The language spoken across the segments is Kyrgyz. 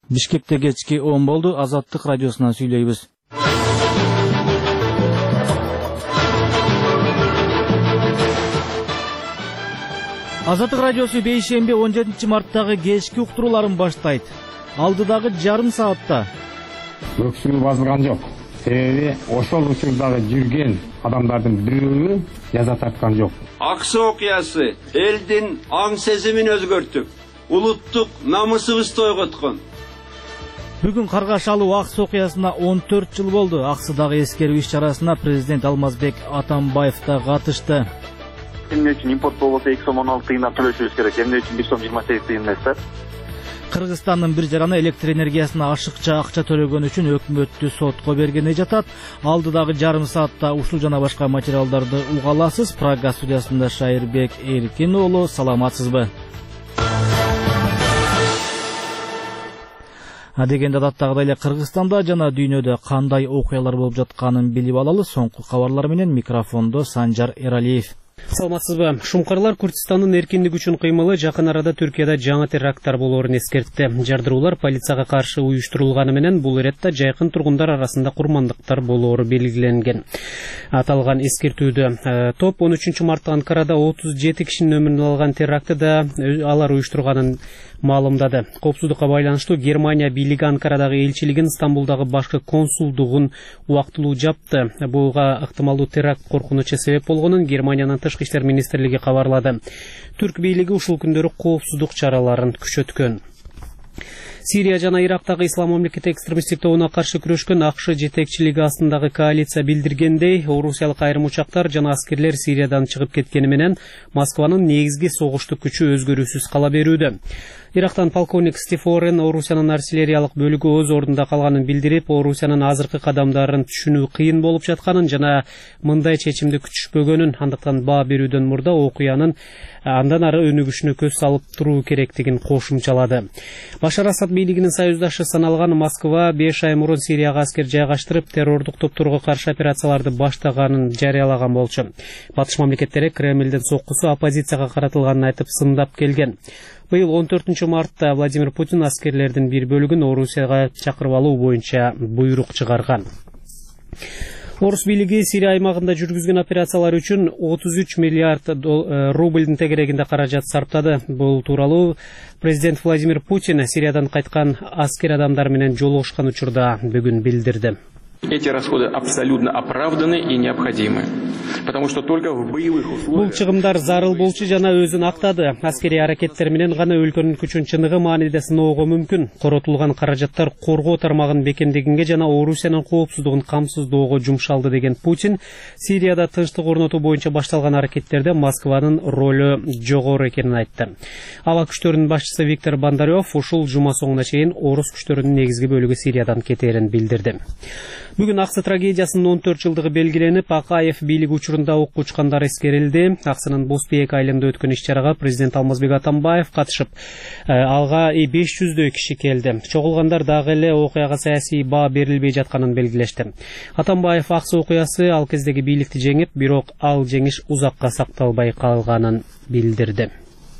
Бишкекте кечки 10 болду. Азаттык радиосунан сүйлөйбүз. Азаттык радиосу бейшемби 17 марттагы кечки уктурууларын баштайт. Алдыдагы жарым саатта өксүгү басылган жок. Себеби ошол учурдагы жүргөн адамдардын бирөө жаза тарткан жок. Аксы окуясы элдин аң сезимин өзгөртүп, улуттук намысыбызды ойготкон. Бүгүн Каргашалуу Аксы окуясына 14 жыл болду. Аксыдагы эскерүү иш-чарасына президент Алмазбек Атамбаев да катышты. Эмне үчүн импорт болбосо 2 сом 16 тыйындан төлөшүбүз керек. Эмне үчүн 1 сом 28 тыйын эмес да? Кыргызстандын бир жараны электр энергиясына ашыкча акча төлөгөн үчүн өкмөттү сотко бергени жатат. Алдыдагы жарым саатта ушул жана башка материалдарды уга аласыз. Прага студиясында Шайырбек Эркин уулу, саламатсызбы? Дегенде адаттагыдай эле Кыргызстанда жана дүйнөдө кандай окуялар болуп жатканын билип алалы. Соңку кабарлар менен микрофондо Санжар Эралиев. Саламатсызбы. Шумкарлар Курдистандын эркиндик үчүн кыймылы жакын арада Түркияда жаңы теракттар болоорун эскертти. Жардыруулар полицияга каршы уюштурулганы менен бул эретте жайкын тургундар арасында курмандыктар болоору белгиленген. Аталган эскертүүдө топ 13 мартта Анкарада 37 кишинин өмүрүн алган терактты да алар уюштурганын маалымдады. Коопсуздукка байланыштуу Германия бийлиги Анкарадагы элчилигин Стамбулдагы башкы консулдугун убактылуу жапты. Буга ыктымалдуу теракт коркунучу себеп болгонун Германиянын Тышкы иштер министрлиги кабарлады. Түрк бийлиги ушул күндөрү коопсуздук чараларын күчөткөн. Сирия жана Ирактагы ислам мамлекети экстремисттик тобуна каршы күрөшкөн АКШ жетекчилиги астындагы коалиция билдиргендей, орусиялык айрым учактар жана аскерлер Сириядан чыгып кеткени менен Москванын негизги согуштук күчү өзгөрүүсүз кала берүүдө. Ирактан полковник Стив Орен Орусиянын артиллериялык бөлүгү өз ордунда калганын билдирип, Орусиянын азыркы кадамдарын түшүнүү кыйын болуп жатканын жана мындай чечимди күтүшпөгөнүн, андыктан баа берүүдөн мурда окуянын андан ары өнүгүшүнө көз салып туруу керектигин кошумчалады. Башар Асад бийлигинин союздашы саналган Москва 5 ай мурун Сирияга аскер жайгаштырып, террордук топторго каршы операцияларды баштаганын жарыялаган болчу. Батыш мамлекеттери Кремлдин соккусу оппозицияга каратылганын айтып сындап келген. Быйыл 14 мартта Владимир Путин аскерлердин бир бөлүгүн Орусияга чакырып алуу боюнча буйрук чыгарган. Орус бийлиги Сирия аймагында жүргүзгөн операциялар үчүн 33 миллиард рубльдин тегерегинде каражат сарптады. Бул тууралуу президент Владимир Путин Сириядан кайткан аскер адамдар менен жолугушкан учурда бүгүн билдирди. Эти расходы абсолютно оправданы и необходимы, потому что только в боевых условиях. Бул чыгымдар зарыл болчу жана өзүн актады. Аскери аракеттер менен гана өлкөнүн күчүн чыныгы мааниде сыноого мүмкүн. Коротулган каражаттар коргоо тармагын бекемдегенге жана Орусиянын коопсуздугун камсыздоого жумшалды деген Путин, Сирияда тынчтык орнотуу боюнча башталган аракеттерде Москванын ролу жогору экенин айтты. Аба күчтөрүнүн башчысы Виктор Бондарев ушул жума соңуна чейин орус күчтөрүнүн негизги бөлүгү Сириядан кетерин билдирди. Бүгүн Аксы трагедиясынын 14 жылдыгы белгиленип, Акаев бийлиги учурунда окко учкандар эскерилди. Аксынын Бузбек айылында өткөн иш-чарага президент Алмазбек Атамбаев катышып, алга 500дөй киши келди. Чогулгандар дагы эле окуяга саясий баа берилбей жатканын белгилешти. Атамбаев Аксы окуясы ал кездеги бийликти жеңип, бирок ал жеңиш узакка сакталбай калганын билдирди.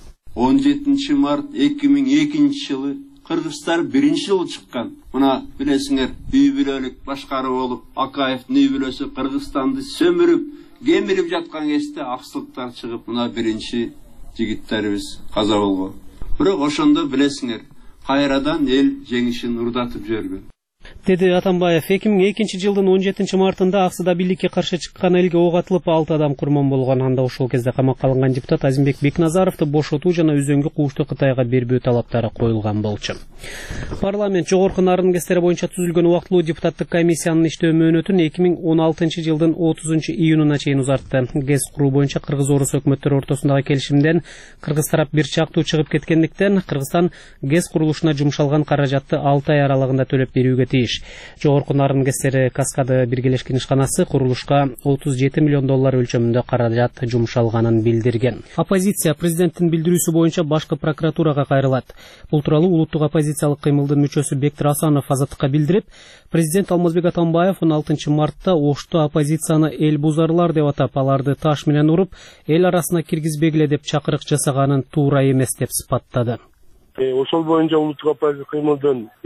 17 март 2002 жылы Кыргызстар биринчи жолу чыккан. Мына билесиңер, үй бүлөлүк башкаруу болуп, Акаевдин үй бүлөсү Кыргызстанды сөмүрүп, кемирип жаткан кезде аксылыктар чыгып, мына биринчи жигиттерибиз каза болгон. Бирок ошондо билесиңер, кайрадан эл жеңишин урдатып жиберген. Деди Атамбаев. 2002 жылдын 17 мартында Аксыда бийликке каршы чыккан элге ок атылып 6 адам курман болгон. Анда ошол кезде камакка алынган депутат Азимбек Бекназаровду бошотуу жана үзөңгү куушту Кытайга бербөө талаптары коюлган болчу. Парламент жогорку нарын кестери боюнча түзүлгөн убактылуу депутаттык комиссиянын иштөө мөөнөтүн 2016 жылдын 30 июнуна чейин узартты. ГЭС куруу боюнча Кыргыз-Орус өкмөттөрү ортосундагы келишимден кыргыз тарап бир чактуу чыгып кеткендиктен Кыргызстан ГЭС курулушуна жумшалган каражатты 6 ай аралыгында төлөп берүүгө тийиш. Жогорку нарын кестери Каскады биргелешкен ишканасы курулушка 37 миллион доллар өлчөмүндө каражат жумшалганын билдирген. Оппозиция президенттин билдирүүсү боюнча башкы прокуратурага кайрылат. Бул тууралуу улуттук оппозициялык кыймылдын мүчөсү Бектир Асанов Азаттыкка билдирип, президент Алмазбек Атамбаев 16 мартта Ошто оппозицияны эл бузарлар деп атап, аларды таш менен уруп, эл арасына киргизбегиле деп чакырык жасаганын туура эмес деп сыпаттады. Ошол боюнча улуттук оппозиция кыймылдын